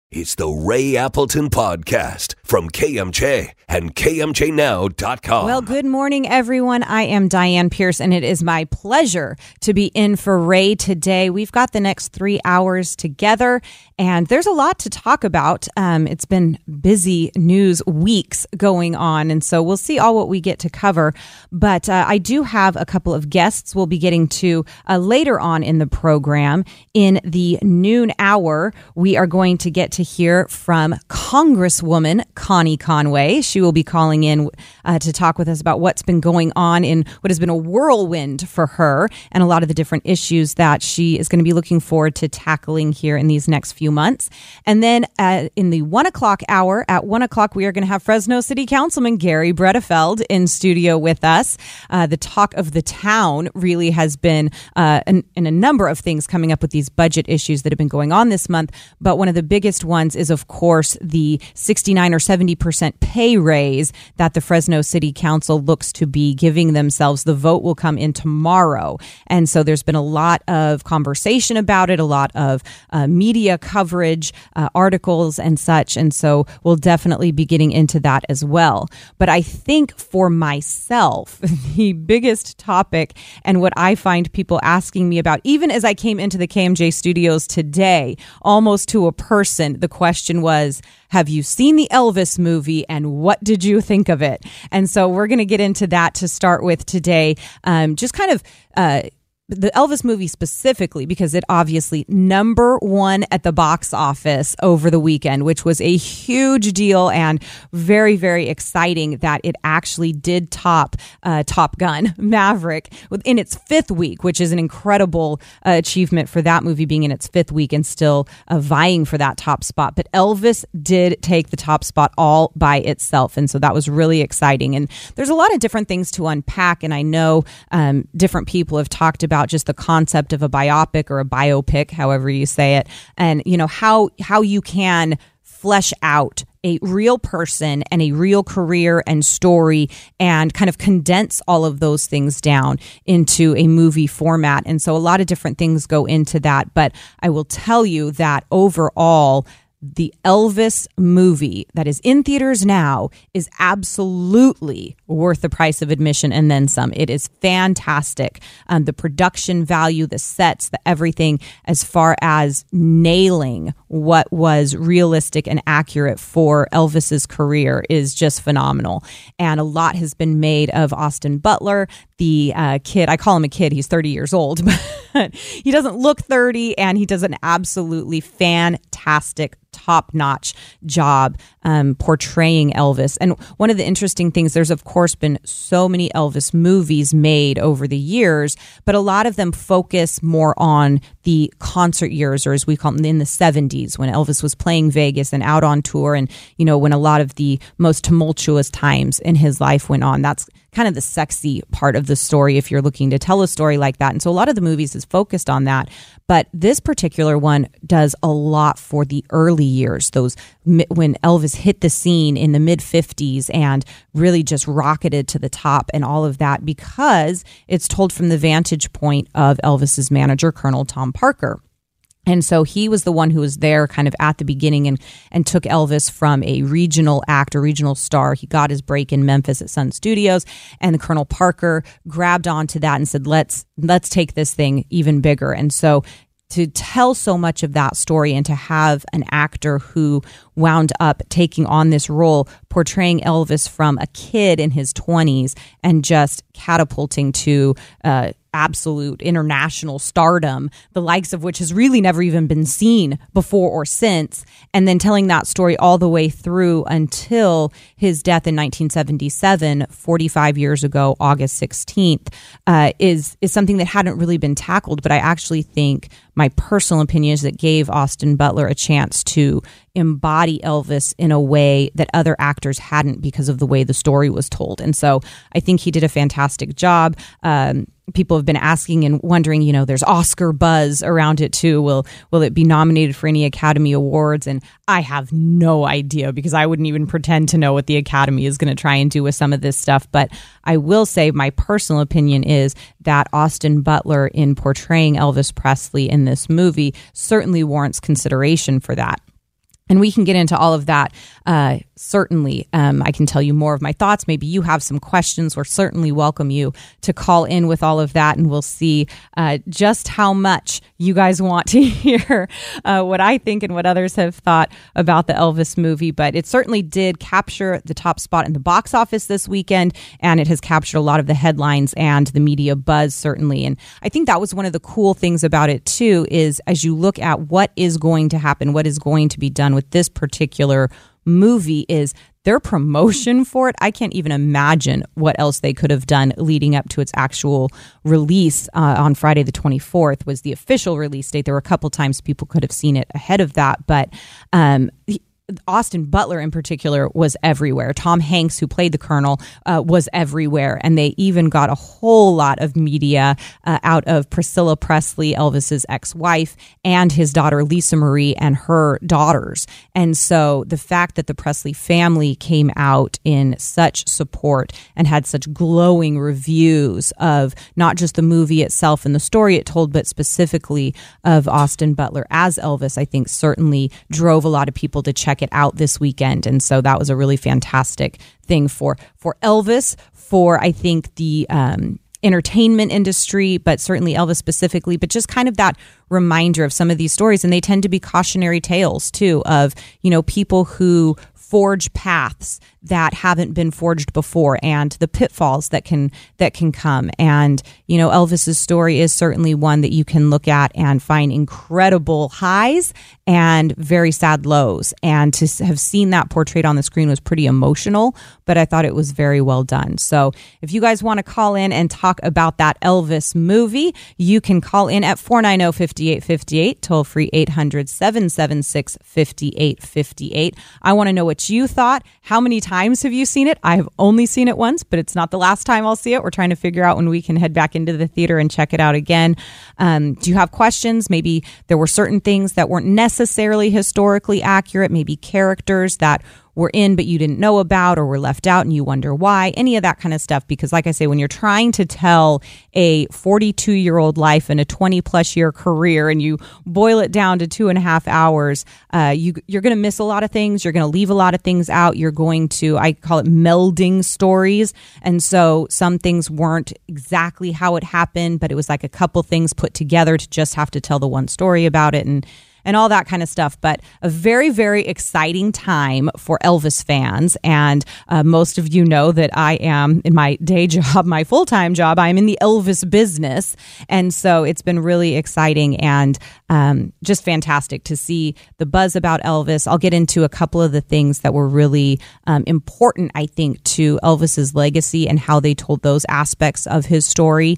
It's the Ray Appleton Podcast from KMJ and KMJNow.com. Well, good morning, everyone. I am Diane Pierce, and it is my pleasure to be in for Ray today. We've got the next 3 hours together, and there's a lot to talk about. It's been busy news weeks going on, and so we'll see all what we get to cover. But I do have a couple of guests we'll be getting to later on in the program. In the noon hour, we are going to get to hear from Congresswoman Connie Conway. She will be calling in to talk with us about what's been going on in what has been a whirlwind for her and a lot of the different issues that she is going to be looking forward to tackling here in these next few months. And then in the 1 o'clock hour, at 1 o'clock, we are going to have Fresno City Councilman Gary Bredefeld in studio with us. The talk of the town really has been in a number of things coming up with these budget issues that have been going on this month. But one of the biggest ones is, of course, the 69 or 70% pay raise that the Fresno City Council looks to be giving themselves. The vote will come in tomorrow. And so there's been a lot of conversation about it, a lot of media coverage, articles and such. And so we'll definitely be getting into that as well. But I think for myself, the biggest topic and what I find people asking me about, even as I came into the KMJ studios today, almost to a person, the question was, have you seen the Elvis movie and what did you think of it? And so we're going to get into that to start with today. Just kind of the Elvis movie specifically, because it obviously #1 at the box office over the weekend, which was a huge deal and very, very exciting that it actually did top Top Gun Maverick in its 5th week, which is an incredible achievement for that movie being in its 5th week and still vying for that top spot. But Elvis did take the top spot all by itself. And so that was really exciting. And there's a lot of different things to unpack. And I know different people have talked about just the concept of a biopic or a biopic, however you say it, and you know how you can flesh out a real person and a real career and story and kind of condense all of those things down into a movie format. And so a lot of different things go into that. But I will tell you that overall, the Elvis movie that is in theaters now is absolutely worth the price of admission and then some. It is fantastic. The production value, the sets, the everything, as far as nailing what was realistic and accurate for Elvis's career is just phenomenal. And a lot has been made of Austin Butler, the kid. I call him a kid. He's 30 years old, but he doesn't look 30, and he does an absolutely fantastic, top-notch job portraying Elvis. And one of the interesting things, there's of course been so many Elvis movies made over the years, but a lot of them focus more on the concert years, or as we call them, in the 70s, when Elvis was playing Vegas and out on tour, and you know, when a lot of the most tumultuous times in his life went on. That's kind of the sexy part of the story if you're looking to tell a story like that. And so a lot of the movies is focused on that. But this particular one does a lot for the early years, those when Elvis hit the scene in the mid-50s and really just rocketed to the top and all of that, because it's told from the vantage point of Elvis's manager, Colonel Tom Parker. And so he was the one who was there kind of at the beginning and took Elvis from a regional actor, regional star. He got his break in Memphis at Sun Studios, and the Colonel Parker grabbed onto that and said, let's take this thing even bigger. And so to tell so much of that story and to have an actor who wound up taking on this role, portraying Elvis from a kid in his 20s and just catapulting to absolute international stardom, the likes of which has really never even been seen before or since, and then telling that story all the way through until his death in 1977, 45 years ago, August 16th, is something that hadn't really been tackled. But I actually think, my personal opinion is, that gave Austin Butler a chance to embody Elvis in a way that other actors hadn't, because of the way the story was told. And so I think he did a fantastic job. People have been asking and wondering, you know, there's Oscar buzz around it too. Will it be nominated for any Academy Awards? And I have no idea, because I wouldn't even pretend to know what the Academy is going to try and do with some of this stuff. But I will say my personal opinion is that Austin Butler, in portraying Elvis Presley in this movie, certainly warrants consideration for that. And we can get into all of that. Certainly, I can tell you more of my thoughts. Maybe you have some questions. We're certainly welcome you to call in with all of that, and we'll see just how much you guys want to hear what I think and what others have thought about the Elvis movie. But it certainly did capture the top spot in the box office this weekend, and it has captured a lot of the headlines and the media buzz, certainly. And I think that was one of the cool things about it, too, is as you look at what is going to happen, what is going to be done with this particular movie, is their promotion for it. I can't even imagine what else they could have done leading up to its actual release on Friday the 24th was the official release date. There were a couple times people could have seen it ahead of that, but Austin Butler in particular was everywhere. Tom Hanks, who played the Colonel, was everywhere. And they even got a whole lot of media out of Priscilla Presley, Elvis's ex-wife, and his daughter Lisa Marie and her daughters. And so the fact that the Presley family came out in such support and had such glowing reviews of not just the movie itself and the story it told, but specifically of Austin Butler as Elvis, I think certainly drove a lot of people to check it out this weekend. And so that was a really fantastic thing for Elvis, for I think the entertainment industry, but certainly Elvis specifically, but just kind of that reminder of some of these stories. And they tend to be cautionary tales too of, people who forge paths that haven't been forged before and the pitfalls that can come. And, Elvis's story is certainly one that you can look at and find incredible highs and very sad lows. And to have seen that portrayed on the screen was pretty emotional, but I thought it was very well done. So if you guys want to call in and talk about that Elvis movie, you can call in at 490-5858, toll free 800-776-5858. I want to know what you thought. How many times have you seen it? I have only seen it once, but it's not the last time I'll see it. We're trying to figure out when we can head back into the theater and check it out again. Do you have questions? Maybe there were certain things that weren't necessarily historically accurate, maybe characters that were in but you didn't know about or were left out and you wonder why, any of that kind of stuff. Because like I say, when you're trying to tell a 42-year-old life and a 20-plus year career and you boil it down to 2.5 hours, you're going to miss a lot of things. You're going to leave a lot of things out. You're going to, I call it melding stories. And so some things weren't exactly how it happened, but it was like a couple things put together to just have to tell the one story about it and all that kind of stuff. But a very, very exciting time for Elvis fans. And most of you know that I am, in my day job, my full-time job, I'm in the Elvis business. And so it's been really exciting and just fantastic to see the buzz about Elvis. I'll get into a couple of the things that were really important, I think, to Elvis's legacy and how they told those aspects of his story.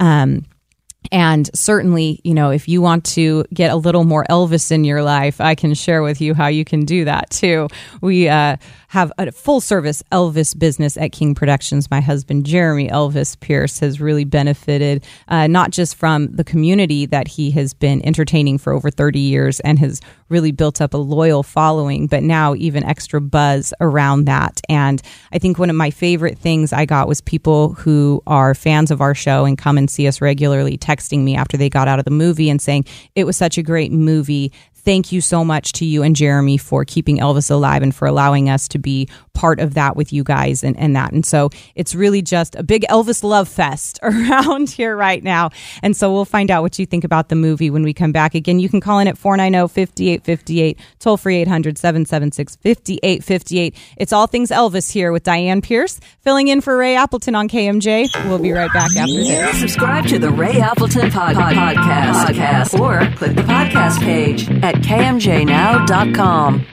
And certainly, if you want to get a little more Elvis in your life, I can share with you how you can do that too. We have a full service Elvis business at King Productions. My husband, Jeremy Elvis Pierce, has really benefited not just from the community that he has been entertaining for over 30 years and has really built up a loyal following, but now even extra buzz around that. And I think one of my favorite things I got was people who are fans of our show and come and see us regularly texting me after they got out of the movie and saying, it was such a great movie. Thank you so much to you and Jeremy for keeping Elvis alive and for allowing us to be part of that with you guys and that. And so it's really just a big Elvis love fest around here right now. And so we'll find out what you think about the movie when we come back. Again, you can call in at 490-5858, toll free 800-776-5858. It's all things Elvis here with Diane Pierce, filling in for Ray Appleton on KMJ. We'll be right back after this. Subscribe to the Ray Appleton podcast or click the podcast page at KMJNow.com.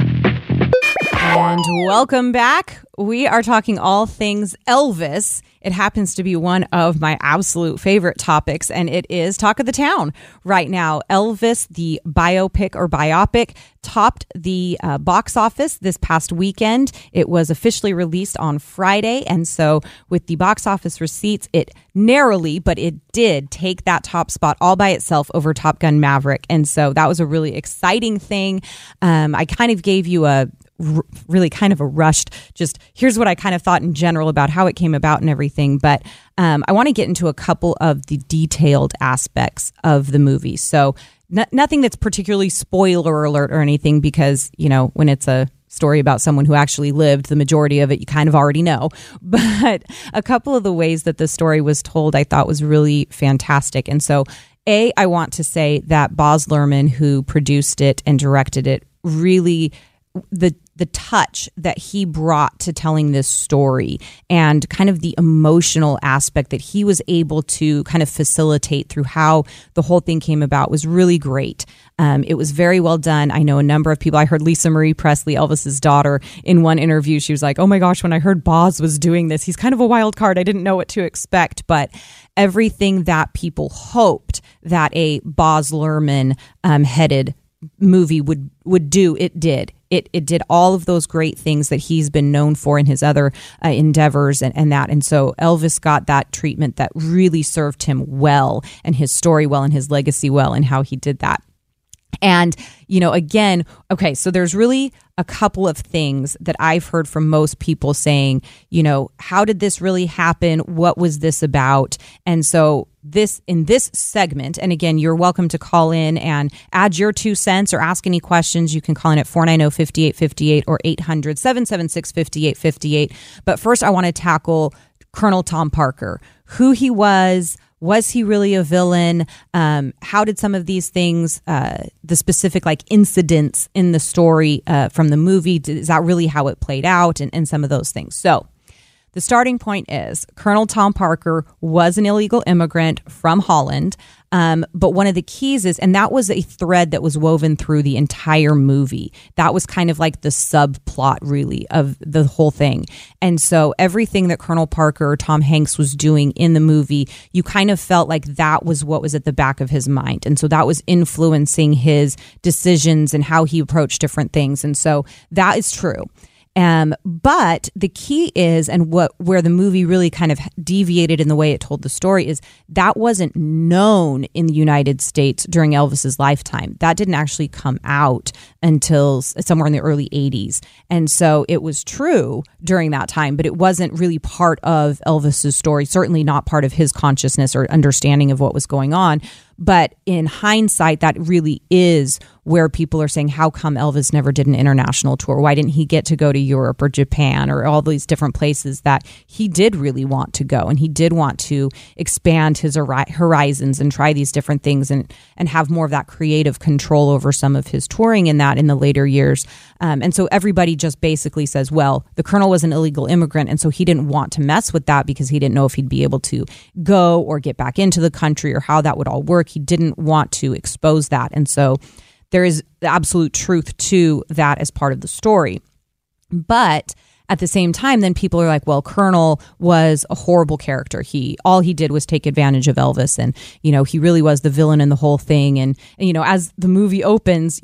And welcome back. We are talking all things Elvis. It happens to be one of my absolute favorite topics, and it is Talk of the Town right now. Elvis, the biopic, topped the box office this past weekend. It was officially released on Friday, and so with the box office receipts, it narrowly, but it did take that top spot all by itself over Top Gun Maverick, and so that was a really exciting thing. I kind of gave you a really kind of a rushed, just here's what I kind of thought in general about how it came about and everything. But I want to get into a couple of the detailed aspects of the movie. So nothing that's particularly spoiler alert or anything, because, when it's a story about someone who actually lived, the majority of it you kind of already know. But a couple of the ways that the story was told I thought was really fantastic. And so, I want to say that Baz Luhrmann, who produced it and directed it, really the touch that he brought to telling this story and kind of the emotional aspect that he was able to kind of facilitate through how the whole thing came about was really great. It was very well done. I know a number of people. I heard Lisa Marie Presley, Elvis's daughter, in one interview. She was like, "Oh my gosh, when I heard Baz was doing this, he's kind of a wild card. I didn't know what to expect." But everything that people hoped that a Baz Luhrmann headed movie would do, it did. It did all of those great things that he's been known for in his other endeavors and that. And so Elvis got that treatment that really served him well, and his story well, and his legacy well, and how he did that. And, again, okay, so there's really a couple of things that I've heard from most people saying, how did this really happen? What was this about? And so in this segment, and again, you're welcome to call in and add your 2 cents or ask any questions. You can call in at 490-5858 or 800-776-5858. But first, I want to tackle Colonel Tom Parker, who he was. Was he really a villain? How did some of these things, the specific incidents in the story from the movie, is that really how it played out, and some of those things? So the starting point is Colonel Tom Parker was an illegal immigrant from Holland. But one of the keys is, and that was a thread that was woven through the entire movie. That was kind of like the subplot, really, of the whole thing. And so everything that Colonel Parker or Tom Hanks was doing in the movie, you kind of felt like that was what was at the back of his mind. And so that was influencing his decisions and how he approached different things. And so that is true. But the key is, and where the movie really kind of deviated in the way it told the story, is that wasn't known in the United States during Elvis's lifetime. That didn't actually come out until somewhere in the early 80s. And so it was true during that time, but it wasn't really part of Elvis's story, certainly not part of his consciousness or understanding of what was going on. But in hindsight, that really is where people are saying, how come Elvis never did an international tour? Why didn't he get to go to Europe or Japan or all these different places that he did really want to go? And he did want to expand his horizons and try these different things and have more of that creative control over some of his touring in the later years. And so everybody just basically says, well, the Colonel was an illegal immigrant, and so he didn't want to mess with that because he didn't know if he'd be able to go or get back into the country or how that would all work. He didn't want to expose that. And so there is the absolute truth to that as part of the story. But at the same time, then people are like, well, Colonel was a horrible character. All he did was take advantage of Elvis. And, he really was the villain in the whole thing. And as the movie opens,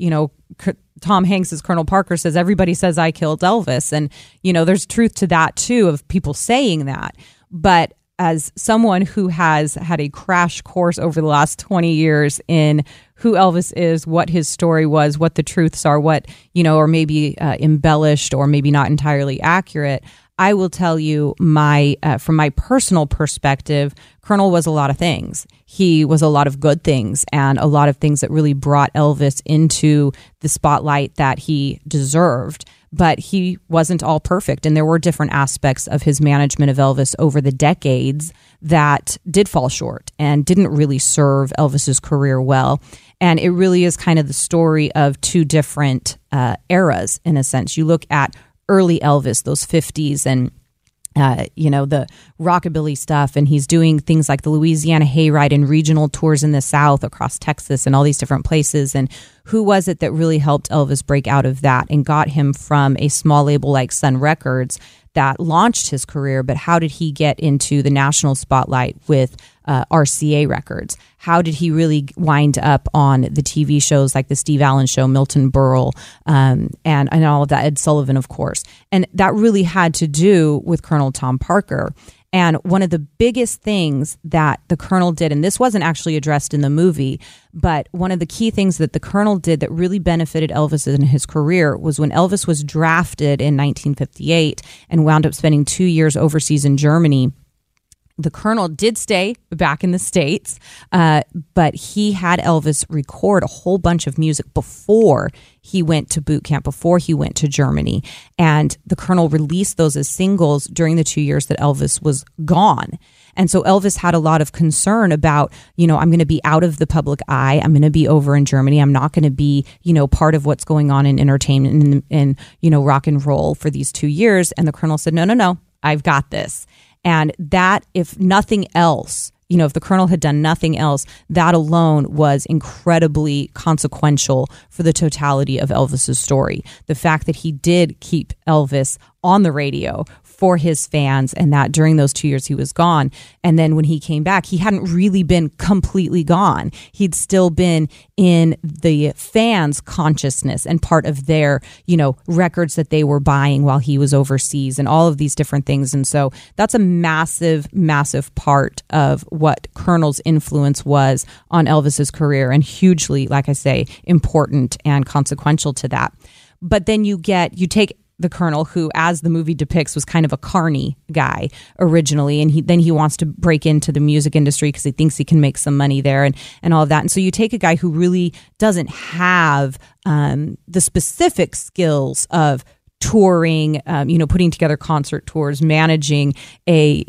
Tom Hanks as Colonel Parker says, everybody says I killed Elvis. And, there's truth to that, too, of people saying that. But as someone who has had a crash course over the last 20 years in who Elvis is, what his story was, what the truths are, what, or maybe embellished or maybe not entirely accurate, I will tell you from my personal perspective, Colonel was a lot of things. He was a lot of good things and a lot of things that really brought Elvis into the spotlight that he deserved. But he wasn't all perfect. And there were different aspects of his management of Elvis over the decades that did fall short and didn't really serve Elvis's career well. And it really is kind of the story of two different eras, in a sense. You look at early Elvis, those 50s and the rockabilly stuff, and he's doing things like the Louisiana Hayride and regional tours in the South across Texas and all these different places. And who was it that really helped Elvis break out of that and got him from a small label like Sun Records that launched his career? But how did he get into the national spotlight with RCA Records? How did he really wind up on the TV shows like the Steve Allen Show, Milton Berle, and all of that, Ed Sullivan, of course? And that really had to do with Colonel Tom Parker. And one of the biggest things that the Colonel did, and this wasn't actually addressed in the movie, but one of the key things that the Colonel did that really benefited Elvis in his career was when Elvis was drafted in 1958 and wound up spending 2 years overseas in Germany. The Colonel did stay back in the States, but he had Elvis record a whole bunch of music before he went to boot camp, before he went to Germany. And the Colonel released those as singles during the 2 years that Elvis was gone. And so Elvis had a lot of concern about, I'm going to be out of the public eye. I'm going to be over in Germany. I'm not going to be, part of what's going on in entertainment and rock and roll for these 2 years. And the Colonel said, no, I've got this. And that, if nothing else, if the Colonel had done nothing else, that alone was incredibly consequential for the totality of Elvis's story. The fact that he did keep Elvis on the radio for his fans, and that during those 2 years he was gone. And then when he came back, he hadn't really been completely gone. He'd still been in the fans' consciousness and part of their, records that they were buying while he was overseas and all of these different things. And so that's a massive, massive part of what Colonel's influence was on Elvis's career, and hugely, like I say, important and consequential to that. But then you take the Colonel, who, as the movie depicts, was kind of a carny guy originally, and he wants to break into the music industry because he thinks he can make some money there and all of that. And so you take a guy who really doesn't have the specific skills of touring, putting together concert tours, managing a,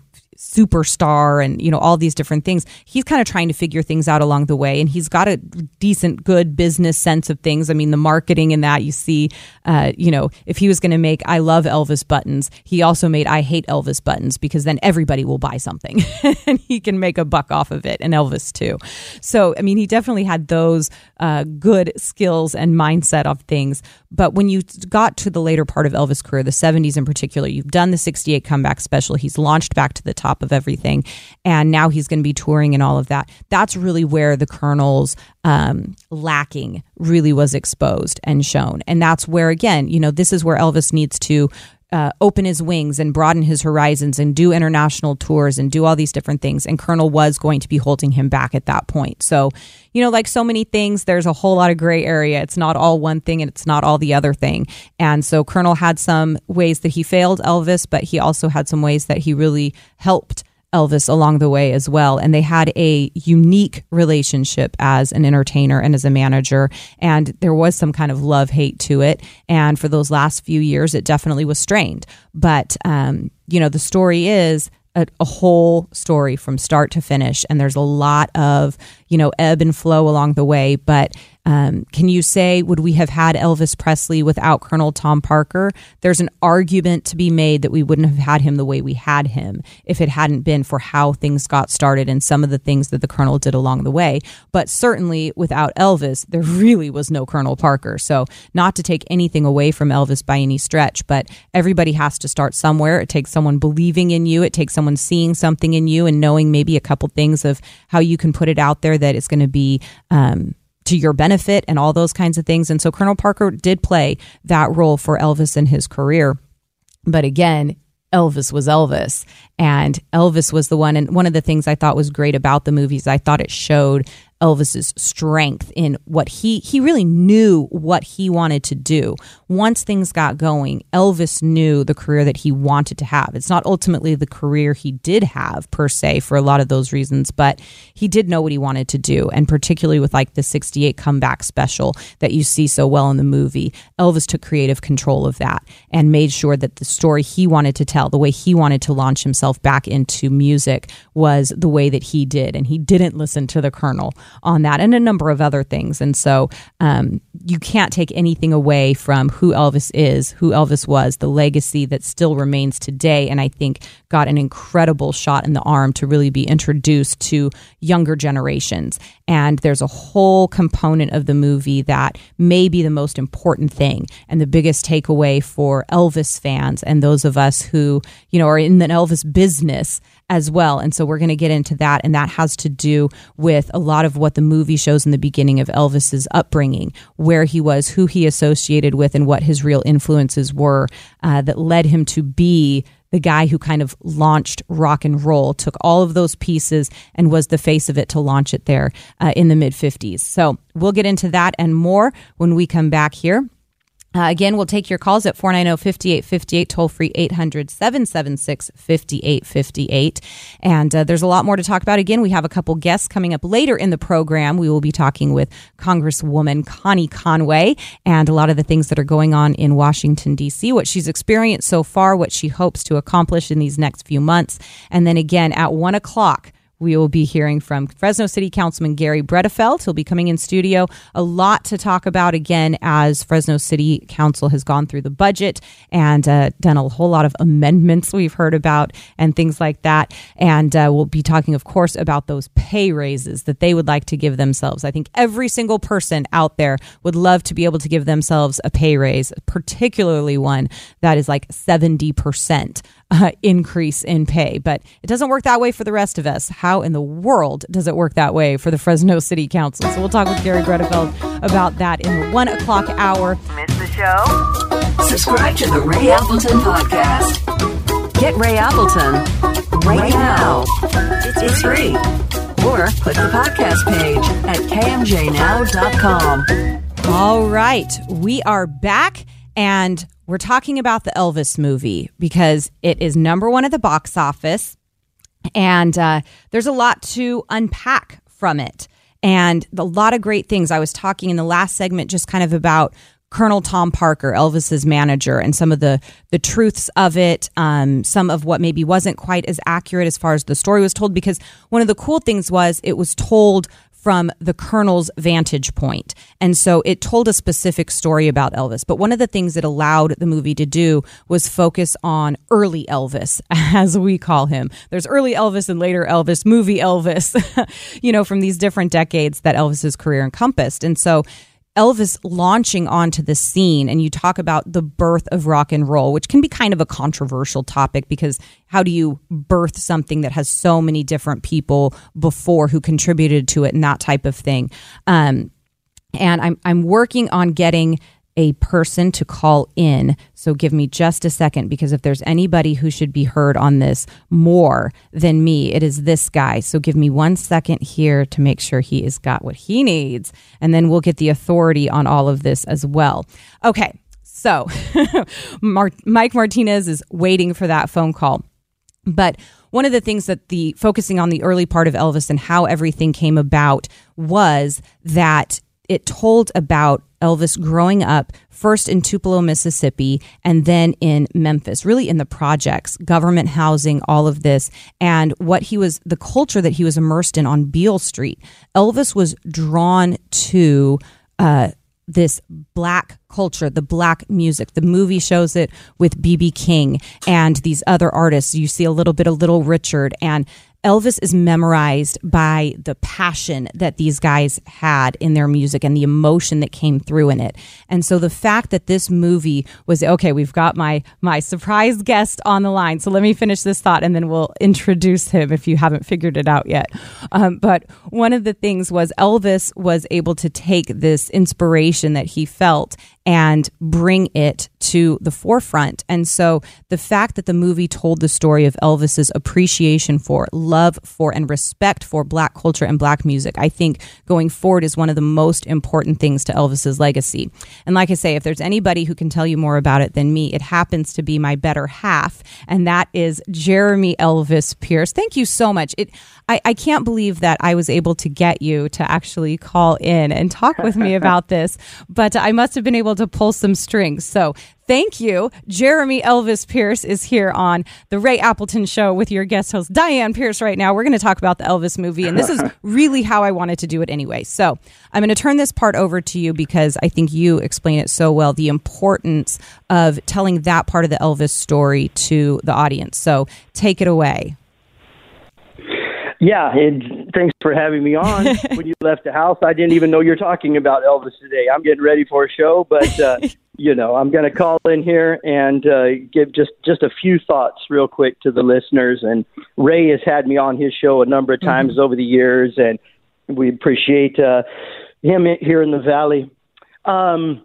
superstar and, all these different things. He's kind of trying to figure things out along the way, and he's got a decent, good business sense of things. I mean, the marketing in that, you see, if he was going to make I Love Elvis buttons, he also made I Hate Elvis buttons, because then everybody will buy something and he can make a buck off of it, and Elvis too. So, I mean, he definitely had those good skills and mindset of things. But when you got to the later part of Elvis' career, the 70s in particular, you've done the 68 comeback special. He's launched back to the top of everything, and now he's going to be touring and all of that. That's really where the Colonel's lacking really was exposed and shown. And that's where, again, this is where Elvis needs to open his wings and broaden his horizons and do international tours and do all these different things. And Colonel was going to be holding him back at that point. So, like so many things, there's a whole lot of gray area. It's not all one thing and it's not all the other thing. And so Colonel had some ways that he failed Elvis, but he also had some ways that he really helped Elvis along the way as well. And they had a unique relationship as an entertainer and as a manager. And there was some kind of love-hate to it. And for those last few years, it definitely was strained. But, the story is a whole story from start to finish. And there's a lot of, ebb and flow along the way. But can you say, would we have had Elvis Presley without Colonel Tom Parker? There's an argument to be made that we wouldn't have had him the way we had him if it hadn't been for how things got started and some of the things that the Colonel did along the way. But certainly without Elvis, there really was no Colonel Parker. So not to take anything away from Elvis by any stretch, but everybody has to start somewhere. It takes someone believing in you. It takes someone seeing something in you and knowing maybe a couple things of how you can put it out there that it's going to be to your benefit and all those kinds of things. And so Colonel Parker did play that role for Elvis in his career. But again, Elvis was Elvis, and Elvis was the one. And one of the things I thought was great about the movies, I thought it showed Elvis's strength in what he really knew what he wanted to do. Once things got going, Elvis knew the career that he wanted to have. It's not ultimately the career he did have per se for a lot of those reasons, but he did know what he wanted to do. And particularly with like the 68 comeback special that you see so well in the movie, Elvis took creative control of that and made sure that the story he wanted to tell, the way he wanted to launch himself back into music, was the way that he did. And he didn't listen to the Colonel on that and a number of other things. And so you can't take anything away from who Elvis is, who Elvis was, the legacy that still remains today. And I think got an incredible shot in the arm to really be introduced to younger generations. And there's a whole component of the movie that may be the most important thing and the biggest takeaway for Elvis fans and those of us who, are in the Elvis business as well. And so we're going to get into that. And that has to do with a lot of what the movie shows in the beginning of Elvis's upbringing, where he was, who he associated with, and what his real influences were that led him to be the guy who kind of launched rock and roll, took all of those pieces and was the face of it to launch it there in the mid-50s. So we'll get into that and more when we come back here Again, we'll take your calls at 490-5858, toll-free 800-776-5858. And there's a lot more to talk about. Again, we have a couple guests coming up later in the program. We will be talking with Congresswoman Connie Conway and a lot of the things that are going on in Washington, D.C., what she's experienced so far, what she hopes to accomplish in these next few months. And then again, at 1 o'clock, we will be hearing from Fresno City Councilman Gary Bredefeld. He'll be coming in studio. A lot to talk about, again, as Fresno City Council has gone through the budget and done a whole lot of amendments we've heard about and things like that. And we'll be talking, of course, about those pay raises that they would like to give themselves. I think every single person out there would love to be able to give themselves a pay raise, particularly one that is like 70%. Increase in pay, but it doesn't work that way for the rest of us. How in the world does it work that way for the Fresno City Council? So we'll talk with Gary Bredefeld about that in the 1 o'clock hour. Miss the show? Subscribe to the Ray Appleton Podcast. Get Ray Appleton right now. It's free. Or click the podcast page at kmjnow.com. All right, we are back. And we're talking about the Elvis movie because it is number one at the box office. And there's a lot to unpack from it. And a lot of great things. I was talking in the last segment just kind of about Colonel Tom Parker, Elvis's manager, and some of the truths of it, some of what maybe wasn't quite as accurate as far as the story was told. Because one of the cool things was it was told from the Colonel's vantage point. And so it told a specific story about Elvis. But one of the things it allowed the movie to do was focus on early Elvis, as we call him. There's early Elvis and later Elvis, movie Elvis, from these different decades that Elvis's career encompassed. And so Elvis launching onto the scene, and you talk about the birth of rock and roll, which can be kind of a controversial topic because how do you birth something that has so many different people before who contributed to it and that type of thing? And I'm working on getting a person to call in. So give me just a second, because if there's anybody who should be heard on this more than me, it is this guy. So give me 1 second here to make sure he has got what he needs. And then we'll get the authority on all of this as well. Okay. So Mike Martinez is waiting for that phone call. But one of the things that focusing on the early part of Elvis and how everything came about was that it told about Elvis growing up first in Tupelo, Mississippi, and then in Memphis, really in the projects, government housing, all of this, and the culture that he was immersed in on Beale Street. Elvis was drawn to this black culture, the black music. The movie shows it with B.B. King and these other artists. You see a little bit of Little Richard, and Elvis is memorized by the passion that these guys had in their music and the emotion that came through in it. And so the fact that this movie was, okay, we've got my surprise guest on the line. So let me finish this thought and then we'll introduce him if you haven't figured it out yet. But one of the things was Elvis was able to take this inspiration that he felt and bring it to the forefront. And so the fact that the movie told the story of Elvis's appreciation for, love for, and respect for black culture and black music, I think going forward is one of the most important things to Elvis's legacy. And like I say, if there's anybody who can tell you more about it than me, it happens to be my better half, and that is Jeremy Elvis Pierce. Thank you so much. I can't believe that I was able to get you to actually call in and talk with me about this, but I must have been able to pull some strings. So thank you. Jeremy Elvis Pierce is here on the Ray Appleton Show with your guest host, Diane Pierce, right now. We're going to talk about the Elvis movie, and this is really how I wanted to do it anyway. So I'm going to turn this part over to you because I think you explain it so well, the importance of telling that part of the Elvis story to the audience. So take it away. Yeah, and thanks for having me on. When you left the house, I didn't even know you're talking about Elvis today. I'm getting ready for a show, but, I'm going to call in here and give just a few thoughts real quick to the listeners. And Ray has had me on his show a number of times over the years, and we appreciate him here in the Valley. On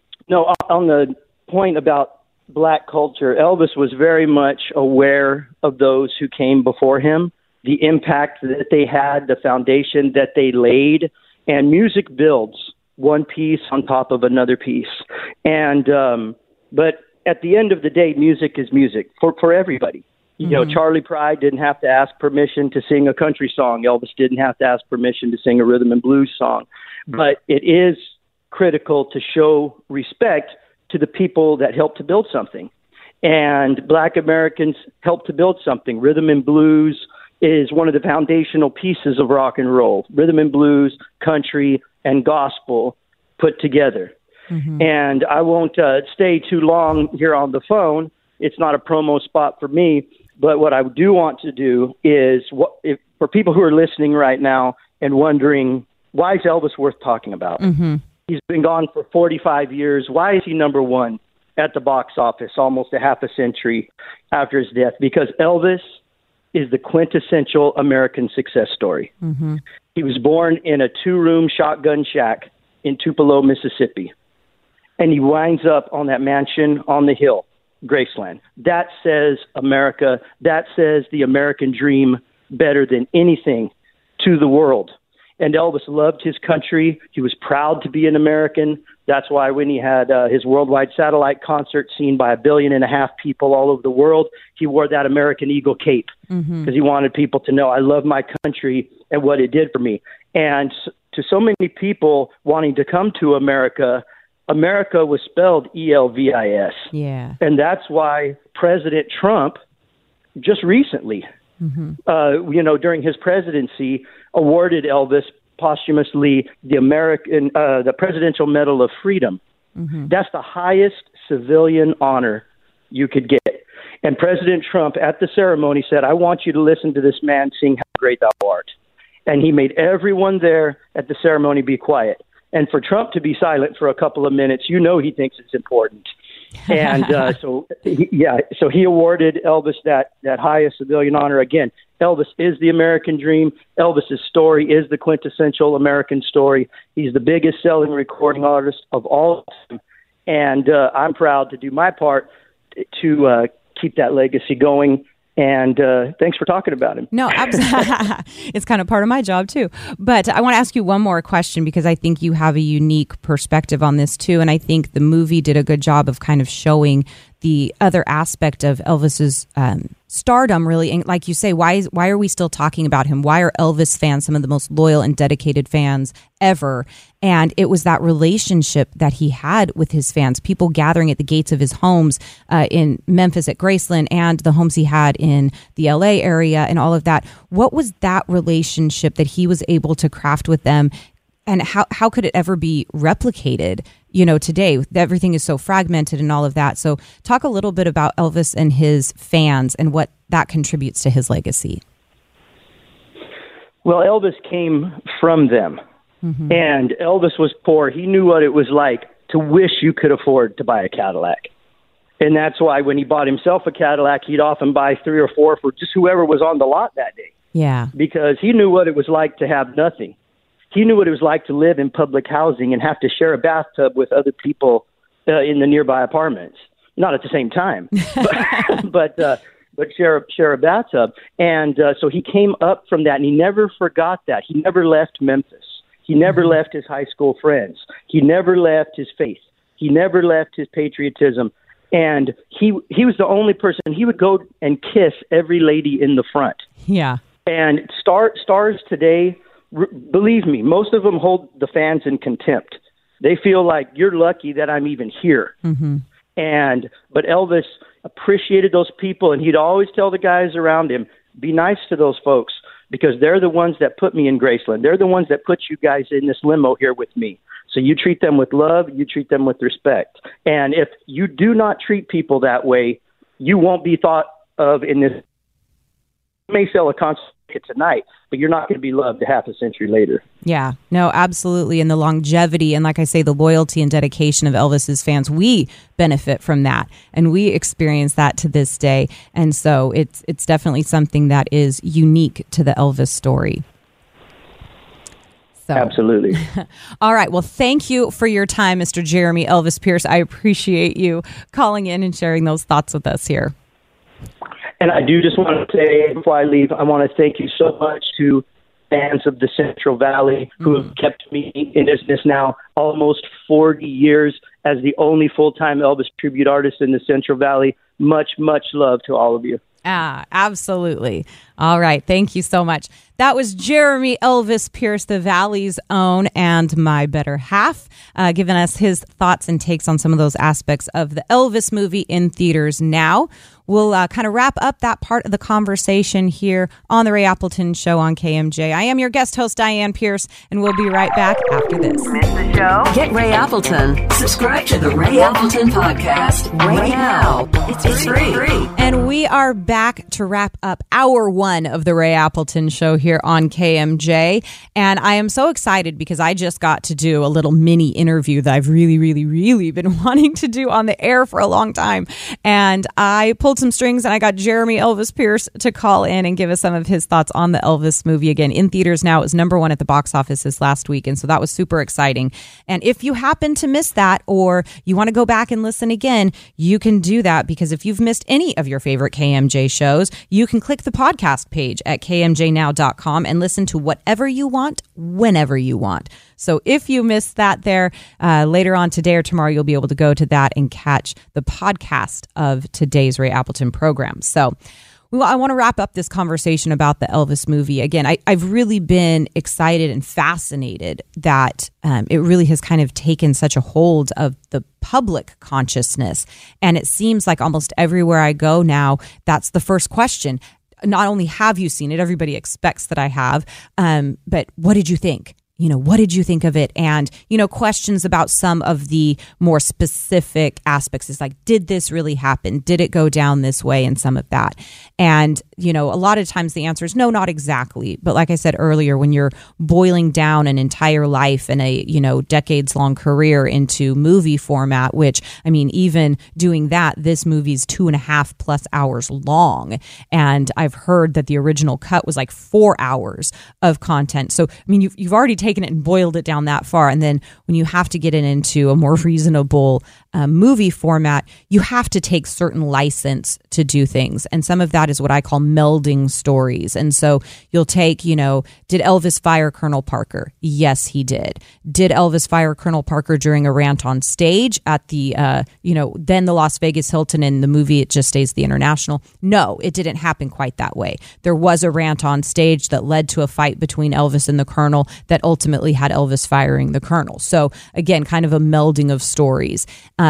the point about black culture, Elvis was very much aware of those who came before him, the impact that they had, the foundation that they laid, and music builds. one piece on top of another piece. And but at the end of the day, music is music for everybody. You know, Charlie Pride didn't have to ask permission to sing a country song. Elvis didn't have to ask permission to sing a rhythm and blues song. But it is critical to show respect to the people that helped to build something. And Black Americans helped to build something. Rhythm and blues is one of the foundational pieces of rock and roll. Rhythm and blues, country, and gospel put together. And I won't stay too long here on the phone. It's not a promo spot for me. But what I do want to do is, for people who are listening right now and wondering, why is Elvis worth talking about? He's been gone for 45 years. Why is he number one at the box office almost a half a century after his death? Because Elvis is the quintessential American success story. He was born in a 2-room shotgun shack in Tupelo, Mississippi. And he winds up on that mansion on the hill, Graceland. That says America. That says the American dream better than anything to the world. And Elvis loved his country. He was proud to be an American. That's why when he had his worldwide satellite concert seen by 1.5 billion people all over the world, he wore that American Eagle cape because he wanted people to know, I love my country and what it did for me. And to so many people wanting to come to America, America was spelled Elvis. Yeah. And that's why President Trump just recently, during his presidency, awarded Elvis posthumously the Presidential Medal of Freedom. That's the highest civilian honor you could get. And President Trump at the ceremony said, I want you to listen to this man sing How Great Thou Art. And he made everyone there at the ceremony be quiet. And for Trump to be silent for a couple of minutes, you know he thinks it's important. And so he awarded Elvis that highest civilian honor. Again, Elvis is the American dream. Elvis's story is the quintessential American story. He's the biggest selling recording artist of all time. And I'm proud to do my part to keep that legacy going. And thanks for talking about him. No, absolutely. It's kind of part of my job, too. But I want to ask you one more question because I think you have a unique perspective on this, too. And I think the movie did a good job of kind of showing the other aspect of Elvis's stardom, really. And like you say, why are we still talking about him? Why are Elvis fans some of the most loyal and dedicated fans ever? And it was that relationship that he had with his fans, people gathering at the gates of his homes in Memphis at Graceland and the homes he had in the LA area and all of that. What was that relationship that he was able to craft with them? And how could it ever be replicated, today? Everything is so fragmented and all of that. So talk a little bit about Elvis and his fans and what that contributes to his legacy. Well, Elvis came from them. And Elvis was poor. He knew what it was like to wish you could afford to buy a Cadillac. And that's why when he bought himself a Cadillac, he'd often buy 3 or 4 for just whoever was on the lot that day. Yeah. Because he knew what it was like to have nothing. He knew what it was like to live in public housing and have to share a bathtub with other people in the nearby apartments. Not at the same time, but share a bathtub. And so he came up from that, and he never forgot that. He never left Memphis. He never left his high school friends. He never left his faith. He never left his patriotism. And he was the only person. He would go and kiss every lady in the front. Yeah. And stars today, believe me, most of them hold the fans in contempt. They feel like, you're lucky that I'm even here. But Elvis appreciated those people, and he'd always tell the guys around him, be nice to those folks, because they're the ones that put me in Graceland. They're the ones that put you guys in this limo here with me. So you treat them with love, you treat them with respect. And if you do not treat people that way, you won't be thought of in this. You may sell a concert tonight, but you're not going to be loved a half a century later. Yeah, no, absolutely. And the longevity and, like I say, the loyalty and dedication of Elvis's fans, we benefit from that, and we experience that to this day. And so it's definitely something that is unique to the Elvis story. So. Absolutely. All right. Well, thank you for your time, Mr. Jeremy Elvis Pierce. I appreciate you calling in and sharing those thoughts with us here. And I do just want to say, before I leave, I want to thank you so much to fans of the Central Valley who have kept me in business now almost 40 years as the only full-time Elvis tribute artist in the Central Valley. Much, much love to all of you. Absolutely. All right. Thank you so much. That was Jeremy Elvis Pierce, the Valley's own and my better half, giving us his thoughts and takes on some of those aspects of the Elvis movie in theaters now. We'll kind of wrap up that part of the conversation here on the Ray Appleton Show on KMJ. I am your guest host, Diane Pierce, and we'll be right back after this. Miss the show? Get Ray Appleton. Subscribe to the Ray Appleton Podcast right now. It's free. And we are back to wrap up hour one of the Ray Appleton Show here on KMJ. And I am so excited because I just got to do a little mini interview that I've really been wanting to do on the air for a long time. And I pulled some strings and I got Jeremy Elvis Pierce to call in and give us some of his thoughts on the Elvis movie. Again, in theaters now. It was number one at the box office this last week. And so that was super exciting. And if you happen to miss that, or you want to go back and listen again, you can do that, because if you've missed any of your favorite KMJ shows, you can click the podcast page at kmjnow.com and listen to whatever you want, whenever you want. So if you missed that there, later on today or tomorrow, you'll be able to go to that and catch the podcast of today's Ray Appleton program. So I want to wrap up this conversation about the Elvis movie. Again, I've really been excited and fascinated that it really has kind of taken such a hold of the public consciousness. And it seems like almost everywhere I go now, that's the first question. Not only have you seen it, everybody expects that I have, but what did you think? What did you think of it? And, questions about some of the more specific aspects is like, did this really happen? Did it go down this way? And some of that. And, a lot of times the answer is no, not exactly. But like I said earlier, when you're boiling down an entire life and a, decades long career into movie format, which, even doing that, this movie's 2.5+ hours long. And I've heard that the original cut was like 4 hours of content. So, you've already taken it and boiled it down that far. And then when you have to get it into a more reasonable movie format, you have to take certain license to do things. And some of that is what I call melding stories. And so you'll take, did Elvis fire Colonel Parker? Yes, he did. Did Elvis fire Colonel Parker during a rant on stage at the, then the Las Vegas Hilton in the movie It Just Stays the International? No, it didn't happen quite that way. There was a rant on stage that led to a fight between Elvis and the Colonel that ultimately had Elvis firing the Colonel. So again, kind of a melding of stories.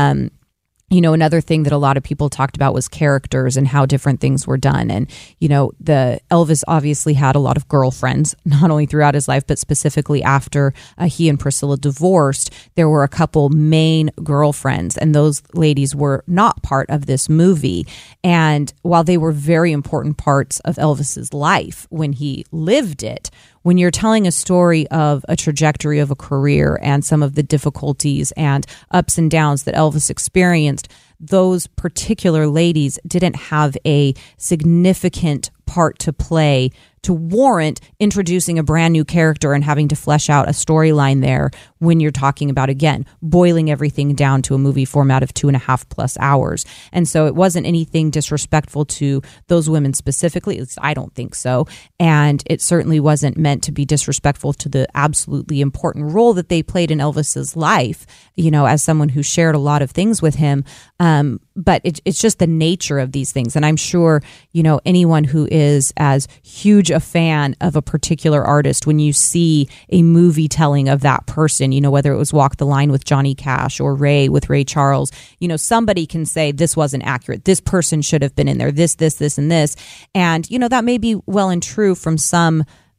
Another thing that a lot of people talked about was characters and how different things were done. And, the Elvis obviously had a lot of girlfriends, not only throughout his life, but specifically after he and Priscilla divorced. There were a couple main girlfriends, and those ladies were not part of this movie. And while they were very important parts of Elvis's life when he lived it, when you're telling a story of a trajectory of a career and some of the difficulties and ups and downs that Elvis experienced, those particular ladies didn't have a significant part to play to warrant introducing a brand new character and having to flesh out a storyline there when you're talking about, again, boiling everything down to a movie format of 2.5+ hours. And so it wasn't anything disrespectful to those women specifically. At least I don't think so. And it certainly wasn't meant to be disrespectful to the absolutely important role that they played in Elvis's life, as someone who shared a lot of things with him. But it's just the nature of these things. And I'm sure, anyone who is as huge a fan of a particular artist, when you see a movie telling of that person, whether it was Walk the Line with Johnny Cash or Ray with Ray Charles, somebody can say this wasn't accurate. This person should have been in there. This, and this. And, that may be well and true from some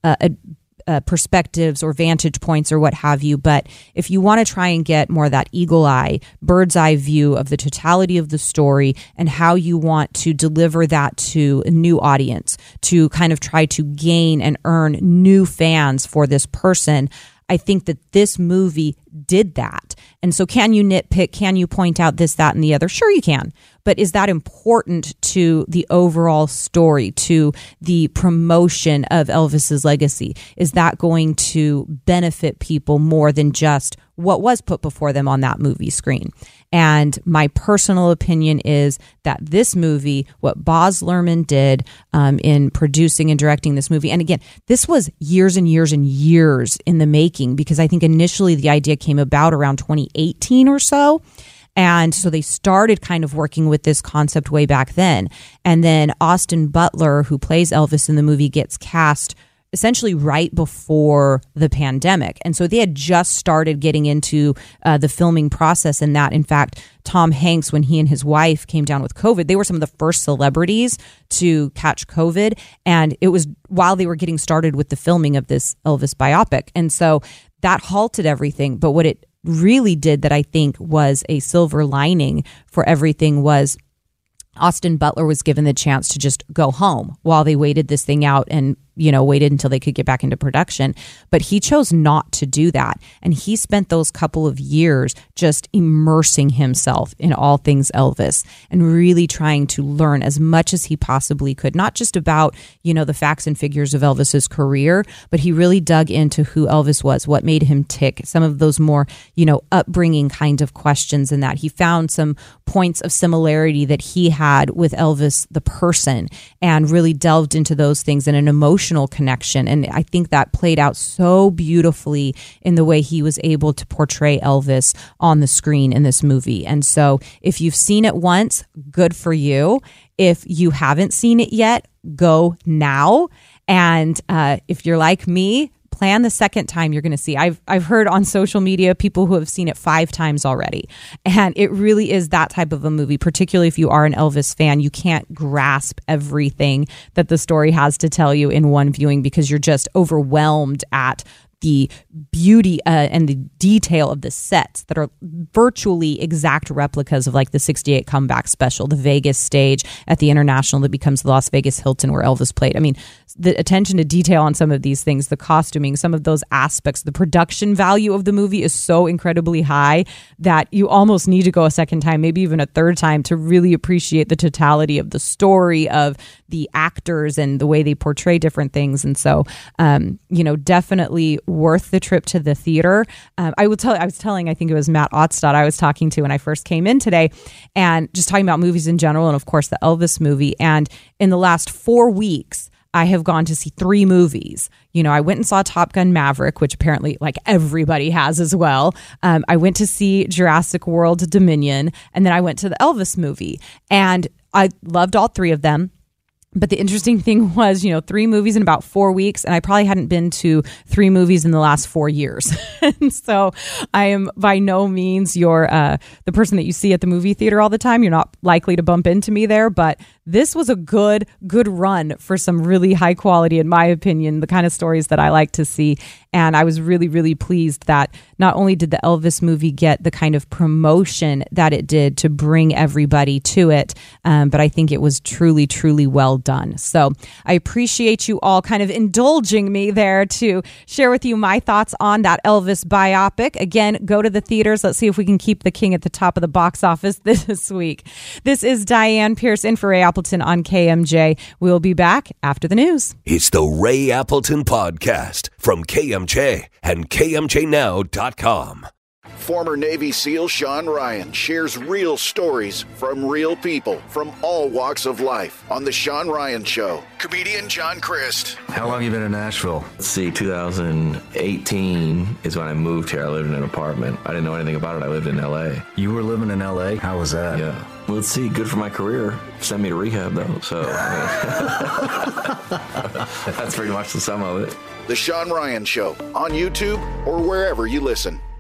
perspectives or vantage points or what have you. But if you want to try and get more of that eagle eye, bird's eye view of the totality of the story and how you want to deliver that to a new audience, to kind of try to gain and earn new fans for this person, I think that this movie did that. And so can you nitpick? Can you point out this, that, and the other? Sure you can. but is that important to the overall story, to the promotion of Elvis's legacy? Is that going to benefit people more than just what was put before them on that movie screen? And my personal opinion is that this movie, what Baz Luhrmann did in producing and directing this movie, and again, this was years and years and years in the making, because I think initially the idea came about around 2018 or so. And so they started kind of working with this concept way back then. And then Austin Butler, who plays Elvis in the movie, gets cast essentially right before the pandemic. And so they had just started getting into the filming process, and that, in fact, Tom Hanks, when he and his wife came down with COVID, they were some of the first celebrities to catch COVID. And it was while they were getting started with the filming of this Elvis biopic. And so that halted everything. But what it really did that I think was a silver lining for everything was Austin Butler was given the chance to just go home while they waited this thing out and, waited until they could get back into production. But he chose not to do that. And he spent those couple of years just immersing himself in all things Elvis and really trying to learn as much as he possibly could, not just about, the facts and figures of Elvis's career, but he really dug into who Elvis was, what made him tick, some of those more, upbringing kind of questions, and that he found some points of similarity that he had with Elvis, the person, and really delved into those things in an emotional connection. And I think that played out so beautifully in the way he was able to portray Elvis on the screen in this movie. And so if you've seen it once, good for you. If you haven't seen it yet, go now. And if you're like me, plan the second time you're going to see. I've heard on social media people who have seen it 5 times already. And it really is that type of a movie, particularly if you are an Elvis fan. You can't grasp everything that the story has to tell you in one viewing because you're just overwhelmed at the beauty and the detail of the sets that are virtually exact replicas of like the 68 comeback special, the Vegas stage at the International that becomes the Las Vegas Hilton where Elvis played. I mean, the attention to detail on some of these things, the costuming, some of those aspects, the production value of the movie is so incredibly high that you almost need to go a second time, maybe even a third time, to really appreciate the totality of the story, of the actors and the way they portray different things. And so, definitely worth the trip to the theater. I was telling, I think it was Matt Ottstad I was talking to when I first came in today, and just talking about movies in general, and of course the Elvis movie. And in the last 4 weeks, I have gone to see 3 movies. I went and saw Top Gun Maverick, which apparently like everybody has as well. I went to see Jurassic World Dominion, and then I went to the Elvis movie, and I loved all 3 of them. But the interesting thing was, 3 movies in about 4 weeks, and I probably hadn't been to 3 movies in the last 4 years. And so I am by no means the person that you see at the movie theater all the time. You're not likely to bump into me there, but this was a good run for some really high quality, in my opinion, the kind of stories that I like to see. And I was really, really pleased that not only did the Elvis movie get the kind of promotion that it did to bring everybody to it, but I think it was truly, truly well done. So I appreciate you all kind of indulging me there to share with you my thoughts on that Elvis biopic. Again, go to the theaters. Let's see if we can keep the king at the top of the box office this week. This is Diane Pierce in for Ray Appleton on KMJ. We'll be back after the news. It's the Ray Appleton Podcast from KMJ and KMJNow.com. Former Navy SEAL Sean Ryan shares real stories from real people from all walks of life on The Sean Ryan Show. Comedian John Crist. How long have you been in Nashville? Let's see, 2018 is when I moved here. I lived in an apartment. I didn't know anything about it. I lived in L.A. You were living in L.A.? How was that? Yeah. Well, let's see, good for my career. Sent me to rehab, though, so that's pretty much the sum of it. The Sean Ryan Show on YouTube or wherever you listen.